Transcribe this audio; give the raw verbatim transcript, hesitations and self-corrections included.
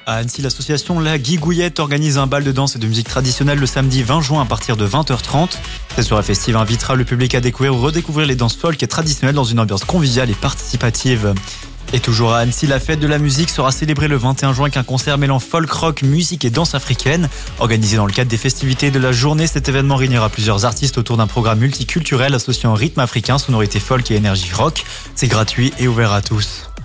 À Annecy, l'association La Guigouillette organise un bal de danse et de musique traditionnelle le samedi vingt juin à partir de vingt heures trente. Cette soirée festive invitera le public à découvrir ou redécouvrir les danses folk et traditionnelles dans une ambiance conviviale et participative. Et toujours à Annecy, la fête de la musique sera célébrée le vingt et un juin avec un concert mêlant folk, rock, musique et danse africaine. Organisé dans le cadre des festivités de la journée, cet événement réunira plusieurs artistes autour d'un programme multiculturel associant rythme africain, sonorité folk et énergie rock. C'est gratuit et ouvert à tous.